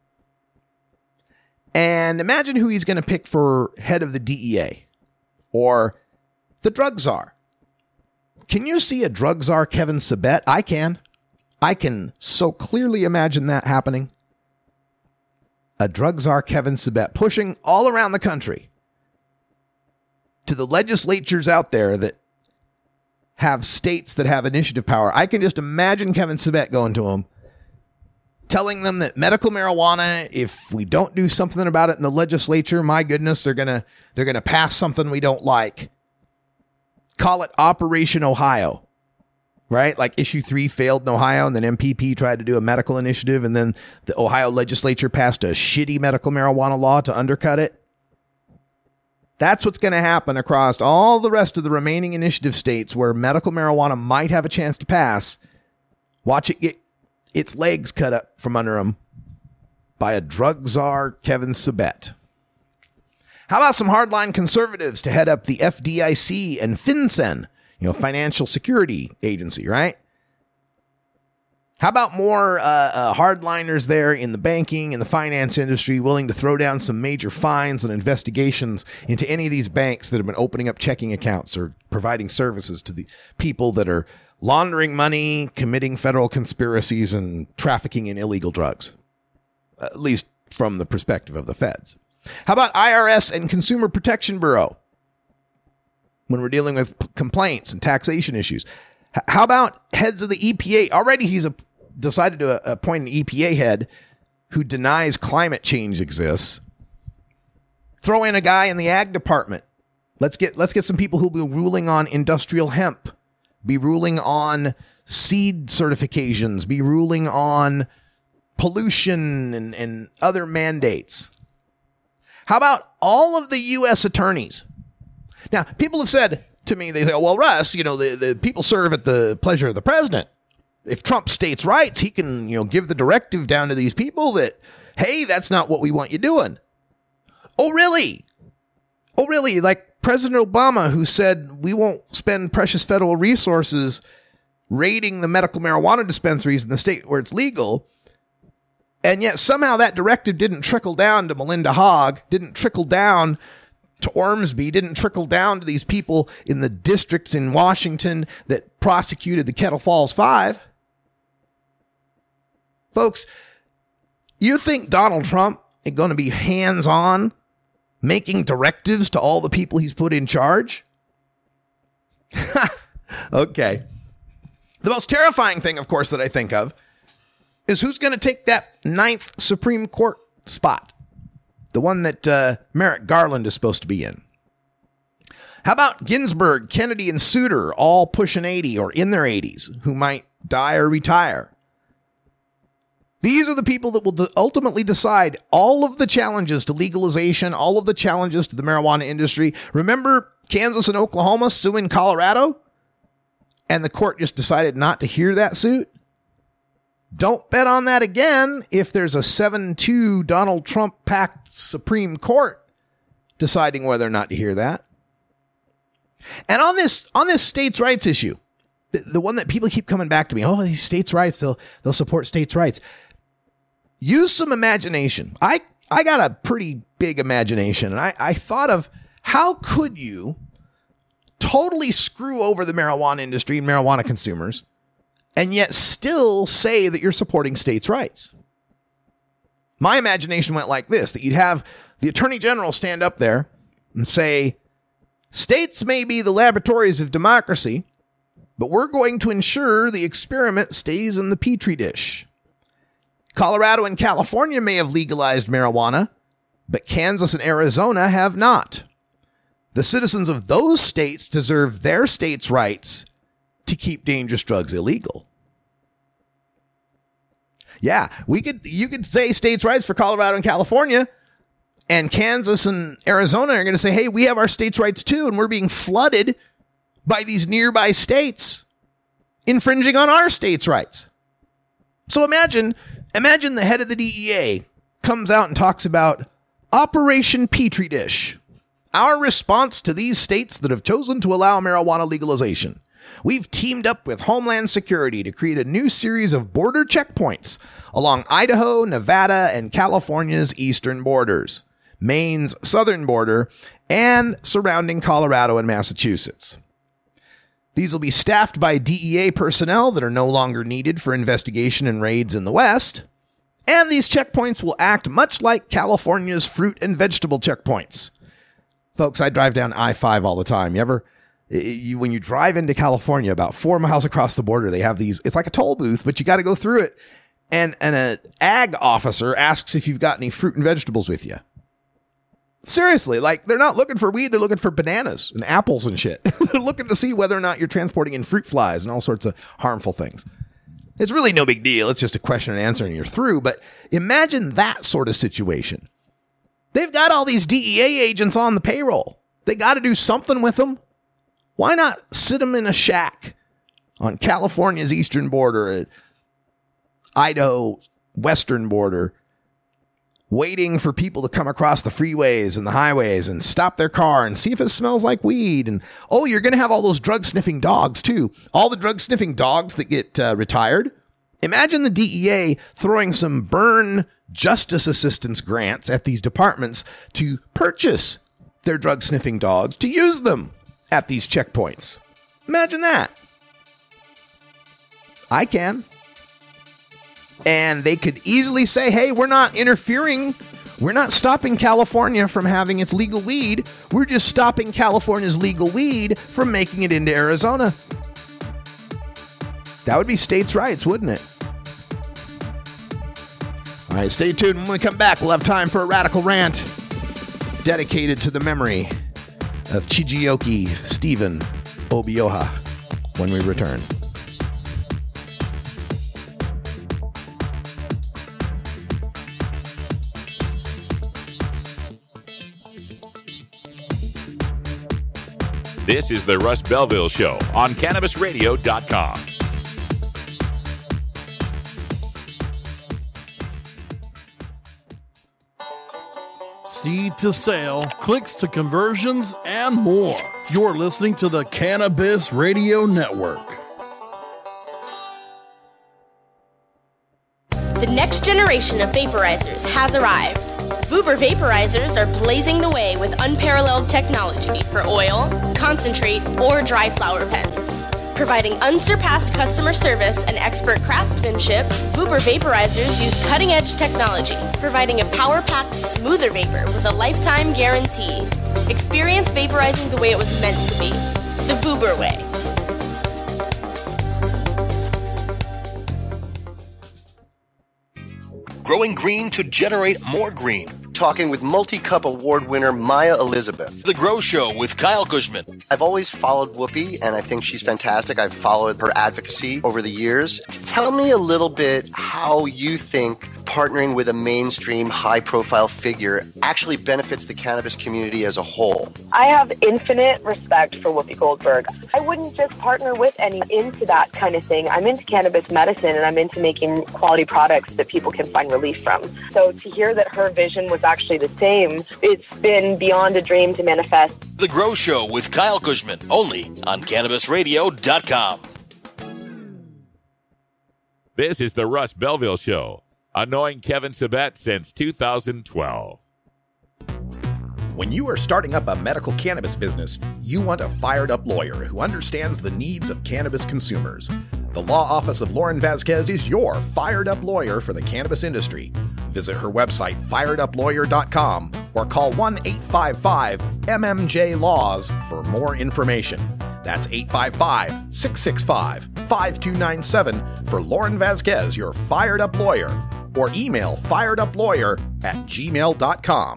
And imagine who he's going to pick for head of the DEA or the drug czar. Can you see a drug czar Kevin Sabet? I can. I can so clearly imagine that happening. A drug czar Kevin Sabet pushing all around the country to the legislatures out there that have states that have initiative power. I can just imagine Kevin Sabet going to them, telling them that medical marijuana, if we don't do something about it in the legislature, my goodness, they're gonna pass something we don't like. Call it Operation Ohio, right? Like issue 3 failed in Ohio, and then MPP tried to do a medical initiative, and then the Ohio legislature passed a shitty medical marijuana law to undercut it. That's what's going to happen across all the rest of the remaining initiative states where medical marijuana might have a chance to pass. Watch it get its legs cut up from under them by a drug czar, Kevin Sabet. How about some hardline conservatives to head up the FDIC and FinCEN, Financial Security Agency, right? How about more hardliners there in the banking and the finance industry willing to throw down some major fines and investigations into any of these banks that have been opening up checking accounts or providing services to the people that are laundering money, committing federal conspiracies, and trafficking in illegal drugs, at least from the perspective of the feds. How about IRS and Consumer Protection Bureau when we're dealing with complaints and taxation issues? How about heads of the EPA? Already he's decided to appoint an EPA head who denies climate change exists. Throw in a guy in the ag department. Let's get some people who'll be ruling on industrial hemp, be ruling on seed certifications, be ruling on pollution and other mandates. How about all of the U.S. attorneys? Now, people have said to me, they say, well, Russ, the people serve at the pleasure of the president. If Trump states rights, he can, give the directive down to these people that, hey, that's not what we want you doing. Oh, really? Oh, really? Like President Obama, who said we won't spend precious federal resources raiding the medical marijuana dispensaries in the state where it's legal. And yet somehow that directive didn't trickle down to Melinda Hogg, didn't trickle down to Ormsby, didn't trickle down to these people in the districts in Washington that prosecuted the Kettle Falls Five. Folks, you think Donald Trump is going to be hands-on making directives to all the people he's put in charge? Okay. The most terrifying thing, of course, that I think of is who's going to take that 9th Supreme Court spot, the one that Merrick Garland is supposed to be in. How about Ginsburg, Kennedy, and Souter all pushing 80 or in their 80s who might die or retire? These are the people that will ultimately decide all of the challenges to legalization, all of the challenges to the marijuana industry. Remember Kansas and Oklahoma suing Colorado? And the court just decided not to hear that suit? Don't bet on that again if there's a 7-2 Donald Trump-packed Supreme Court deciding whether or not to hear that. And on this states' rights issue, the one that people keep coming back to me, these states' rights, they'll support states' rights. Use some imagination. I got a pretty big imagination, and I thought of how could you totally screw over the marijuana industry and marijuana consumers and yet still say that you're supporting states' rights. My imagination went like this, that you'd have the Attorney General stand up there and say, states may be the laboratories of democracy, but we're going to ensure the experiment stays in the petri dish. Colorado and California may have legalized marijuana, but Kansas and Arizona have not. The citizens of those states deserve their states' rights to keep dangerous drugs illegal. Yeah, you could say states' rights for Colorado and California, and Kansas and Arizona are going to say, hey, we have our states' rights too, and we're being flooded by these nearby states infringing on our states' rights. So imagine the head of the DEA comes out and talks about Operation Petri Dish, our response to these states that have chosen to allow marijuana legalization. We've teamed up with Homeland Security to create a new series of border checkpoints along Idaho, Nevada, and California's eastern borders, Maine's southern border, and surrounding Colorado and Massachusetts. These will be staffed by DEA personnel that are no longer needed for investigation and raids in the West, and these checkpoints will act much like California's fruit and vegetable checkpoints. Folks, I drive down I-5 all the time. When you drive into California, about 4 miles across the border, they have these, it's like a toll booth, but you got to go through it. And an ag officer asks if you've got any fruit and vegetables with you. Seriously, like they're not looking for weed, they're looking for bananas and apples and shit. They're looking to see whether or not you're transporting in fruit flies and all sorts of harmful things. It's really no big deal. It's just a question and answer and you're through. But imagine that sort of situation. They've got all these DEA agents on the payroll. They got to do something with them. Why not sit them in a shack on California's eastern border, Idaho western border, waiting for people to come across the freeways and the highways and stop their car and see if it smells like weed. And, you're going to have all those drug-sniffing dogs, too. All the drug-sniffing dogs that get retired. Imagine the DEA throwing some burn justice assistance grants at these departments to purchase their drug-sniffing dogs, to use them at these checkpoints. Imagine that. I can. And they could easily say, hey, we're not interfering. We're not stopping California from having its legal weed. We're just stopping California's legal weed from making it into Arizona. That would be states' rights, wouldn't it? All right, stay tuned. When we come back, we'll have time for a radical rant dedicated to the memory of Chijioke Stephen Obioha when we return. This is the Russ Belville Show on CannabisRadio.com. Seed to sale, clicks to conversions, and more. You're listening to the Cannabis Radio Network. The next generation of vaporizers has arrived. Vuber vaporizers are blazing the way with unparalleled technology for oil, concentrate, or dry flower pens. Providing unsurpassed customer service and expert craftsmanship, Vuber vaporizers use cutting-edge technology, providing a power-packed, smoother vapor with a lifetime guarantee. Experience vaporizing the way it was meant to be. The Vuber way. Growing green to generate more green. talking with multi-cup award winner Maya Elizabeth. The Grow Show with Kyle Kushman. I've always followed Whoopi, and I think she's fantastic. I've followed her advocacy over the years. Tell me a little bit how you think partnering with a mainstream high-profile figure actually benefits the cannabis community as a whole. I have infinite respect for Whoopi Goldberg. I wouldn't just partner with any into that kind of thing. I'm into cannabis medicine, and I'm into making quality products that people can find relief from. So to hear that her vision was actually the same, it's been beyond a dream to manifest. The Grow Show with Kyle Kushman, only on CannabisRadio.com. This is the Russ Belville Show, annoying Kevin Sabet since 2012. When you are starting up a medical cannabis business, you want a fired-up lawyer who understands the needs of cannabis consumers. The law office of Lauren Vasquez is your fired-up lawyer for the cannabis industry. Visit her website, fireduplawyer.com, or call 1-855-MMJ-LAWS for more information. That's 855-665-5297 for Lauren Vasquez, your fired-up lawyer, or email fireduplawyer@gmail.com.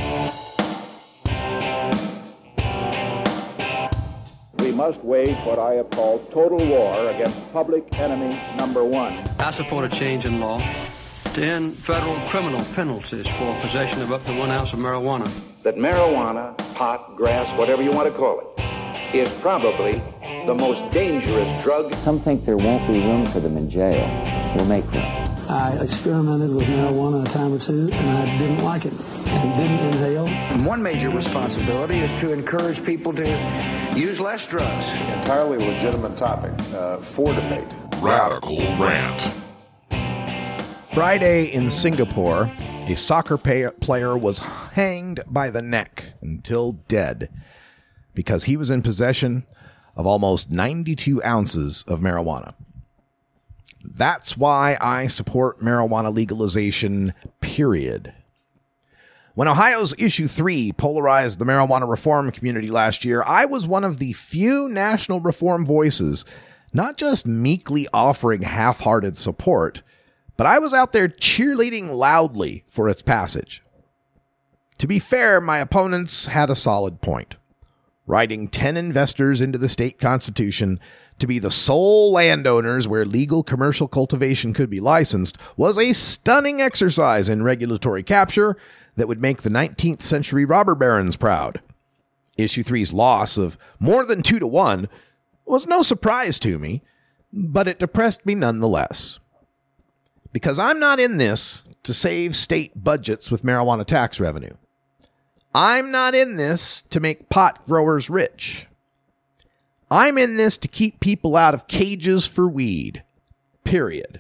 We must wage what I have called total war against public enemy number one. I support a change in law to end federal criminal penalties for possession of up to 1 ounce of marijuana. That marijuana, pot, grass, whatever you want to call it, is probably the most dangerous drug. Some think there won't be room for them in jail. We'll make room. I experimented with marijuana a time or two, and I didn't like it and didn't inhale. One major responsibility is to encourage people to use less drugs. Entirely legitimate topic for debate. Radical Rant. Friday in Singapore, a soccer player was hanged by the neck until dead because he was in possession of almost 92 ounces of marijuana. That's why I support marijuana legalization, period. When Ohio's Issue 3 polarized the marijuana reform community last year, I was one of the few national reform voices, not just meekly offering half-hearted support, but I was out there cheerleading loudly for its passage. To be fair, my opponents had a solid point. Writing 10 investors into the state constitution to be the sole landowners where legal commercial cultivation could be licensed was a stunning exercise in regulatory capture that would make the 19th century robber barons proud. Issue 3's loss of more than 2-1 was no surprise to me, but it depressed me nonetheless. Because I'm not in this to save state budgets with marijuana tax revenue. I'm not in this to make pot growers rich. I'm in this to keep people out of cages for weed. Period.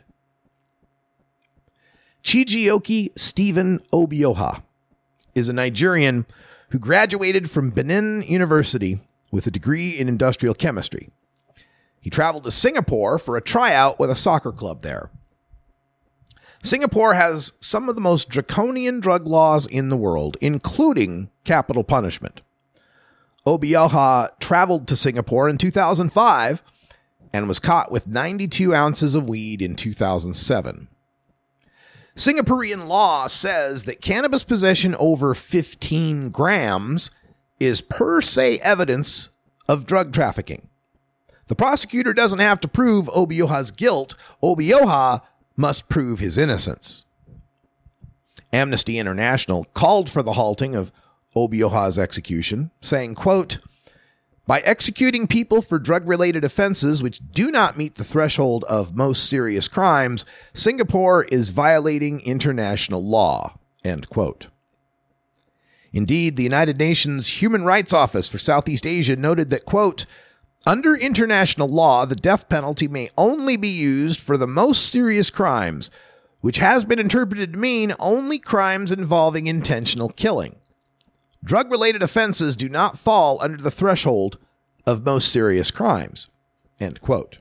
Chijioke Stephen Obioha is a Nigerian who graduated from Benin University with a degree in industrial chemistry. He traveled to Singapore for a tryout with a soccer club there. Singapore has some of the most draconian drug laws in the world, including capital punishment. Obioha traveled to Singapore in 2005 and was caught with 92 ounces of weed in 2007. Singaporean law says that cannabis possession over 15 grams is per se evidence of drug trafficking. The prosecutor doesn't have to prove Obioha's guilt. Obioha must prove his innocence. Amnesty International called for the halting of Obioha's execution, saying, quote, "By executing people for drug-related offenses which do not meet the threshold of most serious crimes, Singapore is violating international law," end quote. Indeed, the United Nations Human Rights Office for Southeast Asia noted that, quote, "Under international law, the death penalty may only be used for the most serious crimes, which has been interpreted to mean only crimes involving intentional killing. Drug-related offenses do not fall under the threshold of most serious crimes," end quote.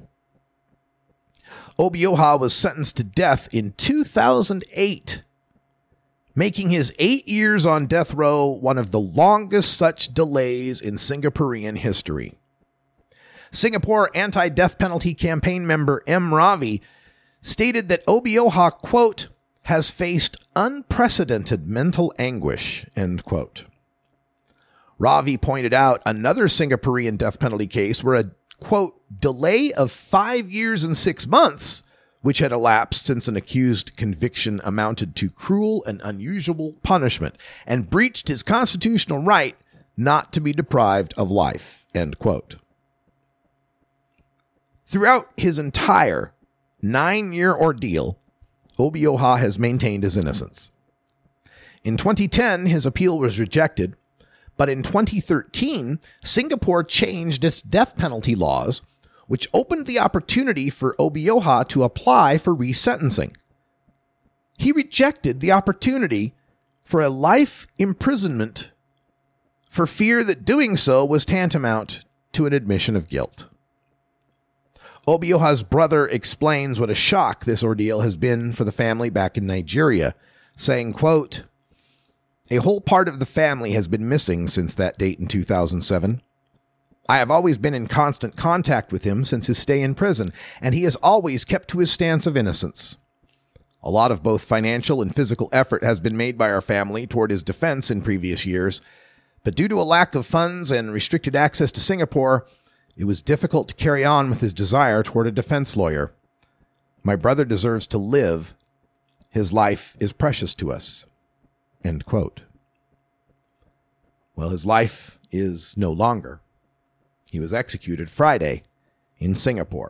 Obioha was sentenced to death in 2008, making his 8 years on death row one of the longest such delays in Singaporean history. Singapore anti-death penalty campaign member M. Ravi stated that Obioha, quote, has faced unprecedented mental anguish, end quote. Ravi pointed out another Singaporean death penalty case where a, quote, delay of 5 years and 6 months, which had elapsed since an accused conviction amounted to cruel and unusual punishment and breached his constitutional right not to be deprived of life, end quote. Throughout his entire 9-year ordeal, Obioha has maintained his innocence. In 2010, his appeal was rejected, but in 2013, Singapore changed its death penalty laws, which opened the opportunity for Obioha to apply for resentencing. He rejected the opportunity for a life imprisonment for fear that doing so was tantamount to an admission of guilt. Obioha's brother explains what a shock this ordeal has been for the family back in Nigeria, saying, quote, "A whole part of the family has been missing since that date in 2007. I have always been in constant contact with him since his stay in prison, and he has always kept to his stance of innocence. A lot of both financial and physical effort has been made by our family toward his defense in previous years, but due to a lack of funds and restricted access to Singapore, it was difficult to carry on with his desire toward a defense lawyer. My brother deserves to live. His life is precious to us." End quote. Well, his life is no longer. He was executed Friday in Singapore.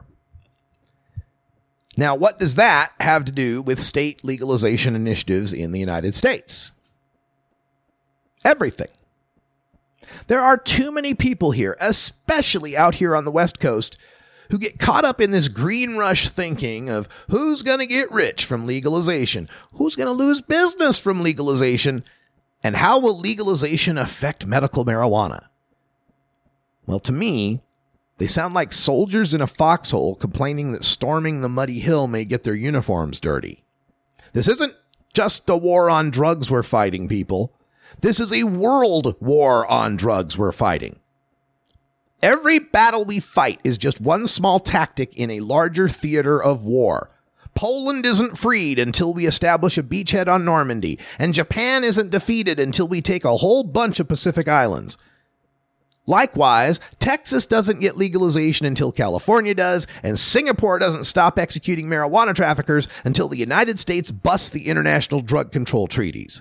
Now, what does that have to do with state legalization initiatives in the United States? Everything. There are too many people here, especially out here on the West Coast, who get caught up in this green rush thinking of who's going to get rich from legalization, who's going to lose business from legalization, and how will legalization affect medical marijuana? Well, to me, they sound like soldiers in a foxhole complaining that storming the muddy hill may get their uniforms dirty. This isn't just a war on drugs we're fighting, people. This is a world war on drugs we're fighting. Every battle we fight is just one small tactic in a larger theater of war. Poland isn't freed until we establish a beachhead on Normandy, and Japan isn't defeated until we take a whole bunch of Pacific islands. Likewise, Texas doesn't get legalization until California does, and Singapore doesn't stop executing marijuana traffickers until the United States busts the international drug control treaties.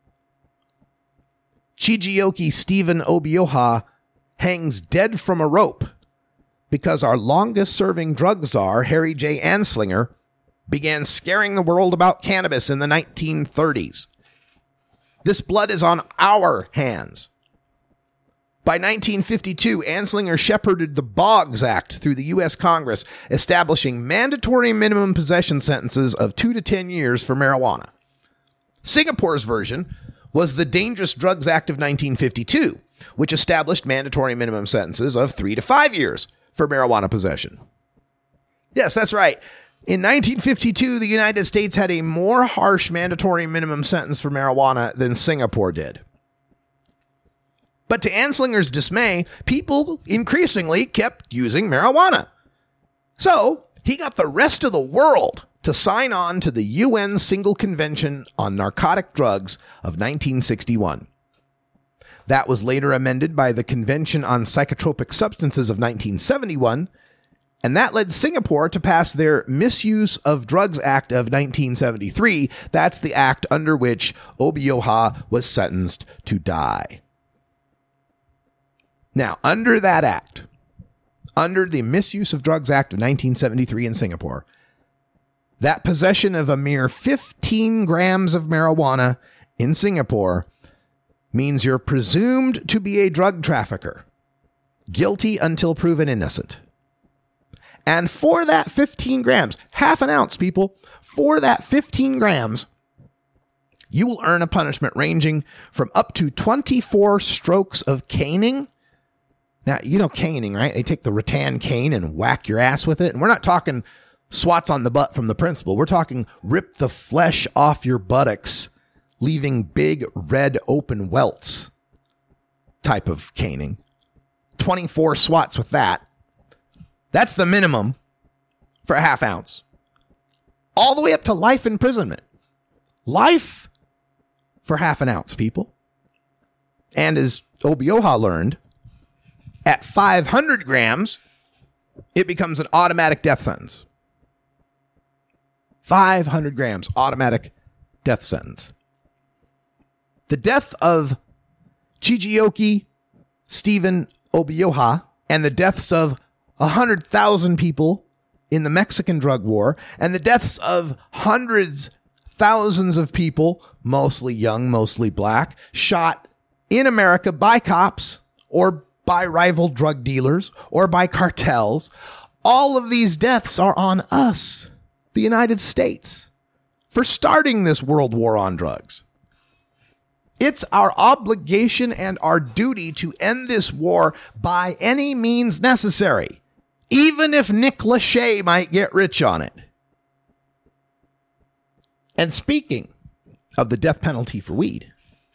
Chijioke Stephen Obioha hangs dead from a rope because our longest-serving drug czar, Harry J. Anslinger, began scaring the world about cannabis in the 1930s. This blood is on our hands. By 1952, Anslinger shepherded the Boggs Act through the U.S. Congress, establishing mandatory minimum possession sentences of 2 to 10 years for marijuana. Singapore's version was the Dangerous Drugs Act of 1952, which established mandatory minimum sentences of 3 to 5 years for marijuana possession. Yes, that's right. In 1952, the United States had a more harsh mandatory minimum sentence for marijuana than Singapore did. But to Anslinger's dismay, people increasingly kept using marijuana. So he got the rest of the world to sign on to the UN Single Convention on Narcotic Drugs of 1961. That was later amended by the Convention on Psychotropic Substances of 1971, and that led Singapore to pass their Misuse of Drugs Act of 1973. That's the act under which Obioha was sentenced to die. Now, under that act, under the Misuse of Drugs Act of 1973 in Singapore, that possession of a mere 15 grams of marijuana in Singapore means you're presumed to be a drug trafficker, guilty until proven innocent. And for that 15 grams, half an ounce, people, for that 15 grams, you will earn a punishment ranging from up to 24 strokes of caning. Now, you know caning, right? They take the rattan cane and whack your ass with it. And we're not talking swats on the butt from the principal. We're talking rip the flesh off your buttocks, leaving big red open welts type of caning. 24 swats with that. That's the minimum for a half ounce. All the way up to life imprisonment. Life for half an ounce, people. And as Obioha learned, at 500 grams, it becomes an automatic death sentence. 500 grams, automatic death sentence. The death of Chijioke Stephen Obioha and the deaths of 100,000 people in the Mexican drug war and the deaths of hundreds, thousands of people, mostly young, mostly black, shot in America by cops or by rival drug dealers or by cartels. All of these deaths are on us, the United States, for starting this world war on drugs. It's our obligation and our duty to end this war by any means necessary, even if Nick Lachey might get rich on it. And speaking of the death penalty for weed,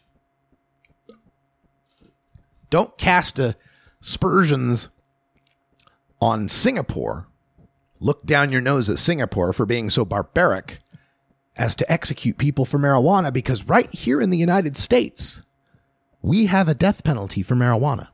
don't cast aspersions on Singapore. Look down your nose at Singapore for being so barbaric as to execute people for marijuana, because right here in the United States, we have a death penalty for marijuana.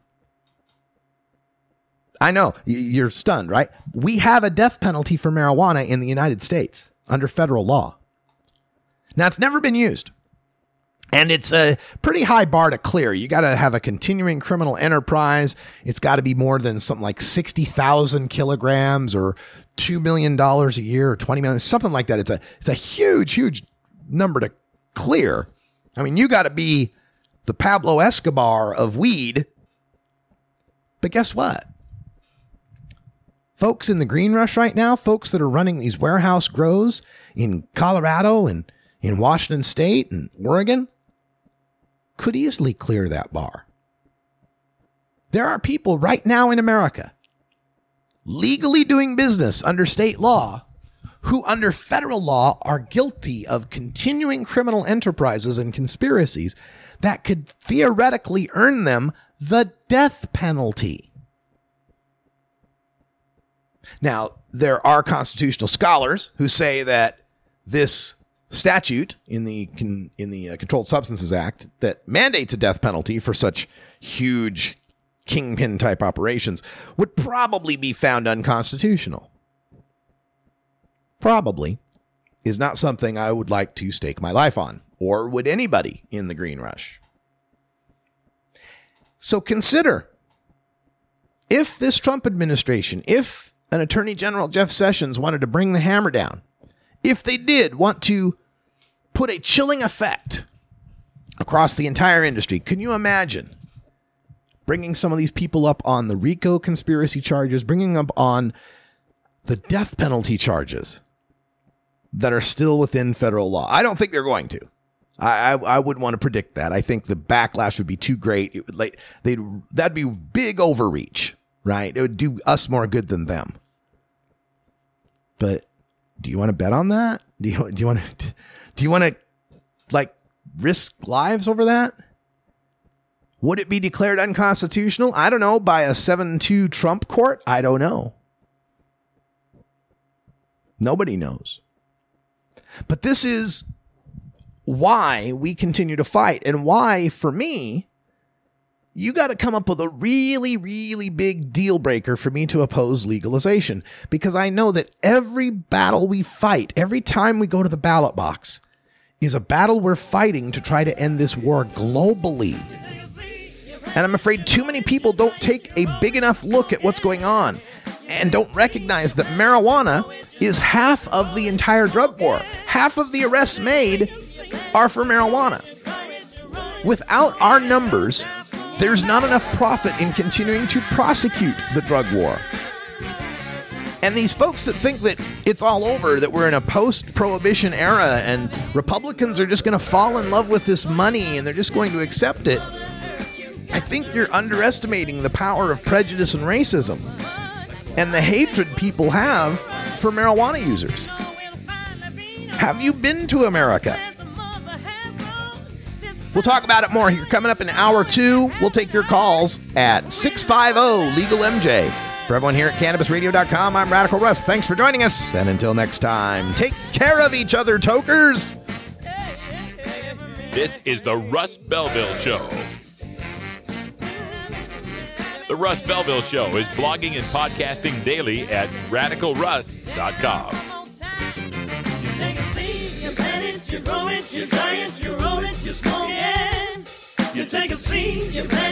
I know, you're stunned, right? We have a death penalty for marijuana in the United States under federal law. Now, it's never been used. And it's a pretty high bar to clear. You got to have a continuing criminal enterprise. It's got to be more than something like 60,000 kilograms or $2 million a year or 20 million, something like that. It's a huge, huge number to clear. I mean, you got to be the Pablo Escobar of weed. But guess what? Folks in the green rush right now, folks that are running these warehouse grows in Colorado and in Washington State and Oregon, could easily clear that bar. There are people right now in America legally doing business under state law who under federal law are guilty of continuing criminal enterprises and conspiracies that could theoretically earn them the death penalty. Now, there are constitutional scholars who say that this statute in the Controlled Substances Act that mandates a death penalty for such huge kingpin type operations would probably be found unconstitutional. Probably is not something I would like to stake my life on, or would anybody in the green rush. So consider, if this Trump administration, if an Attorney General Jeff Sessions wanted to bring the hammer down, if they did want to put a chilling effect across the entire industry, can you imagine bringing some of these people up on the RICO conspiracy charges, bringing up on the death penalty charges that are still within federal law? I don't think they're going to. I wouldn't want to predict that. I think the backlash would be too great. It would that'd be big overreach, right? It would do us more good than them. But do you want to bet on that? Do you want to like risk lives over that? Would it be declared unconstitutional? I don't know, by a 7-2 Trump court? I don't know. Nobody knows. But this is why we continue to fight, and why, for me, you got to come up with a really, really big deal breaker for me to oppose legalization. Because I know that every battle we fight, every time we go to the ballot box, is a battle we're fighting to try to end this war globally. And I'm afraid too many people don't take a big enough look at what's going on and don't recognize that marijuana is half of the entire drug war. Half of the arrests made are for marijuana. Without our numbers, there's not enough profit in continuing to prosecute the drug war. And these folks that think that it's all over, that we're in a post-prohibition era and Republicans are just going to fall in love with this money and they're just going to accept it, I think you're underestimating the power of prejudice and racism and the hatred people have for marijuana users. Have you been to America? We'll talk about it more here. Coming up in hour 2, we'll take your calls at 650-LEGAL-MJ. For everyone here at CannabisRadio.com, I'm Radical Russ. Thanks for joining us. And until next time, take care of each other, tokers. This is the Russ Belville Show. The Russ Belville Show is blogging and podcasting daily at RadicalRuss.com. You take a seed, you plant it, you grow it, you dry it, you roll it, you smoke it. You take a seed, you plant